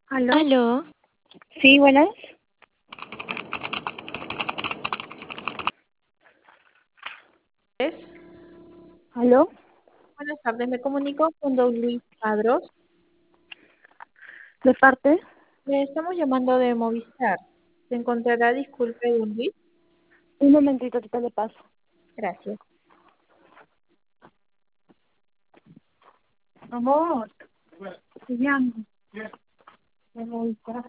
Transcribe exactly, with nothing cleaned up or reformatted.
¿Aló? Aló, Sí, buenas. es- ¿Aló? buenas tardes, me comunico con don Luis Padros. ¿De parte? Le estamos llamando de Movistar. ¿Se encontrará? Disculpe, don Luis. Un momentito, ahorita le paso. Gracias. Amor, te llamo. Me voy para-